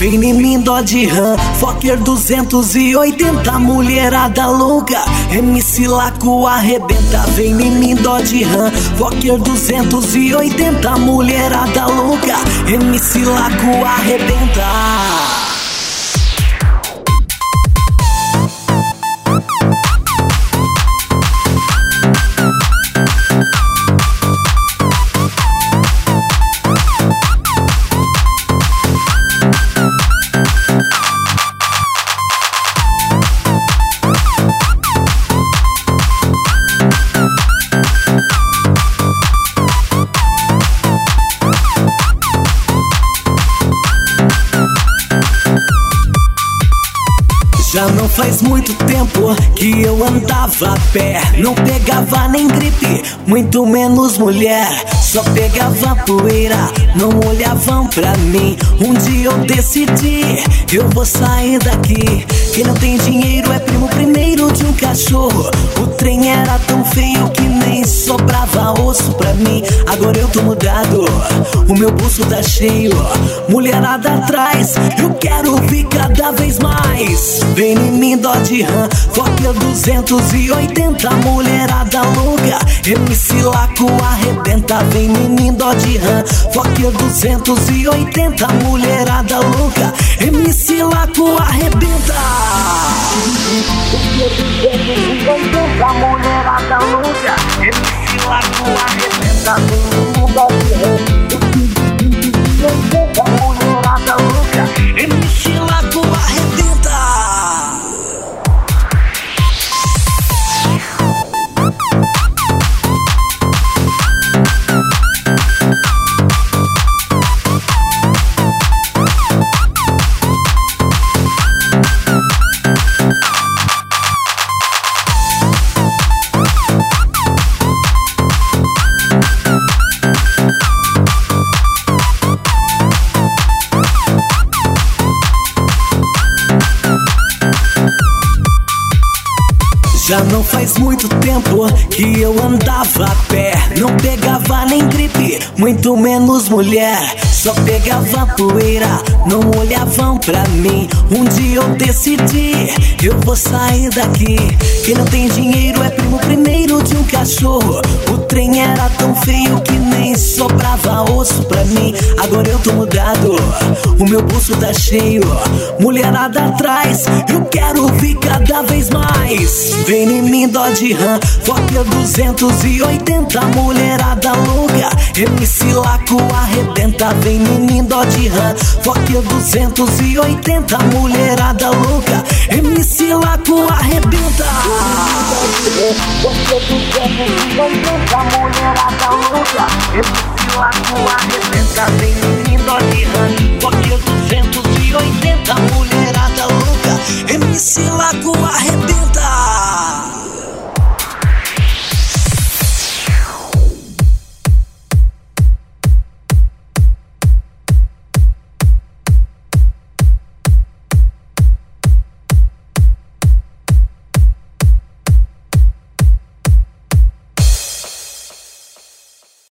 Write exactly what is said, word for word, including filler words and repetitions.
vem em mim, Dodge Ram, Fokker duzentos e oitenta, mulherada louca, M C Laco arrebenta. Vem em mim, Dodge Ram, Fokker duzentos e oitenta, mulherada louca, M C Laco arrebenta. Já não faz muito tempo que eu andava a pé, não pegava nem gripe, muito menos mulher. Só pegava poeira, não olhavam pra mim. Um dia eu decidi, eu vou sair daqui. Quem não tem dinheiro é primo primeiro de um cachorro. O trem era tão feio que nem sobrava osso pra mim. Agora eu tô mudado, o meu bolso tá cheio, mulherada atrás, eu quero ouvir cada vez mais. Vem em mim, Dodge Ram, Fokker duzentos e oitenta, mulherada louca, M C Laco arrebenta. Vem em mim, Dodge Ram, Fokker duzentos e oitenta, mulherada louca, M C Laco arrebenta. Fokker duzentos e oitenta, mulherada louca, M C Laco arrebenta. Vem em mim, Dodge Ram, Fokker duzentos e oitenta, mulherada louca, M C Laco arrebenta. Já não faz muito tempo que eu andava a pé, não pegava nem gripe, muito menos mulher. Só pegava poeira, não olhavam pra mim. Um dia eu decidi, eu vou sair daqui. Quem não tem dinheiro é primo primeiro de um cachorro. O trem era tão feio que nem sobrava osso pra mim. Agora eu tô mudado, o meu bolso tá cheio, mulherada atrás, eu quero ouvir cada vez mais. Vem em mim, Dodge Ram, Fokker duzentos e oitenta, mulherada louca, M C Laco arrebenta. Vem em mim, Dodge Ram, Fokker duzentos e oitenta, mulherada louca, M C Laco arrebenta. Fokker duzentos e oitenta, mulherada louca, M C Laco arrebenta. Vem em mim, Dodge Ram, Fokker duzentos